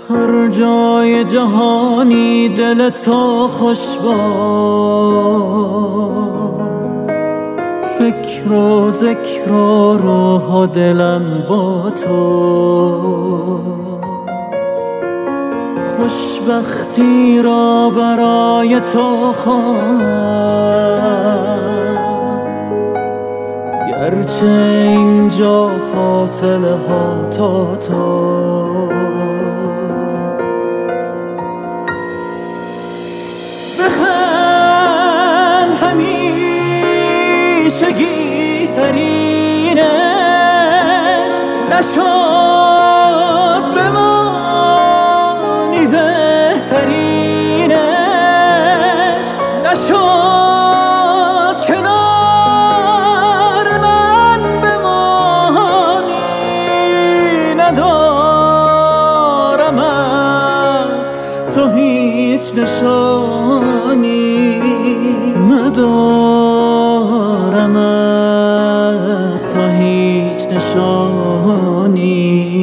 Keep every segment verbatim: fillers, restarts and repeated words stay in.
هر جای جهانی دل تو خوش باد، فکر و ذکر و روح و دلم با تو. خوشبختی را برای تو خواهم، گرچه اینجا فاصله ها تا تو. بخند همیشگی ترینش نشد بمانی بهترینش نشد کنار من بمانی. ندارم از تو هیچ نشانی، ندارم از تو هیچ نشانی.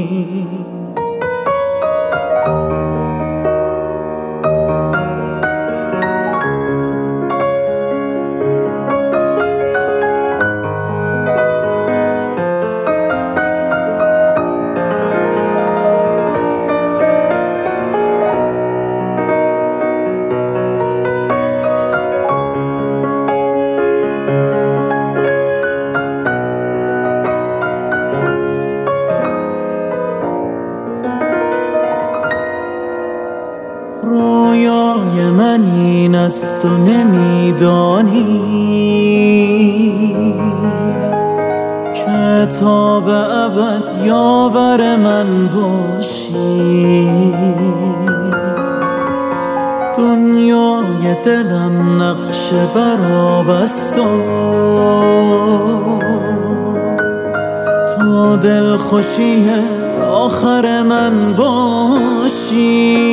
رویای من این است و نمیدانی که تا به ابد یاور من باشی. دنیای دلم نقش برابست و تو دلخوشی آخر من باشی.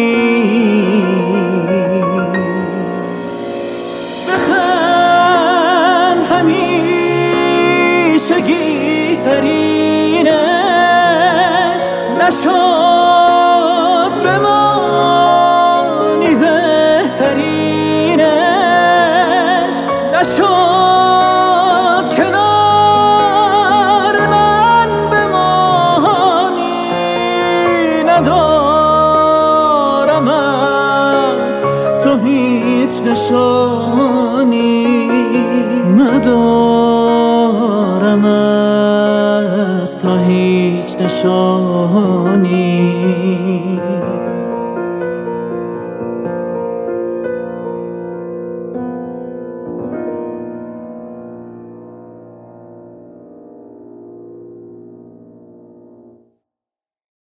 بخند همیشگی ترینش نشد بمانی بهترینش نشد کنار من بمانی. ندارم از تو هیچ نشانی، ندارم از تو هیچ نشانی.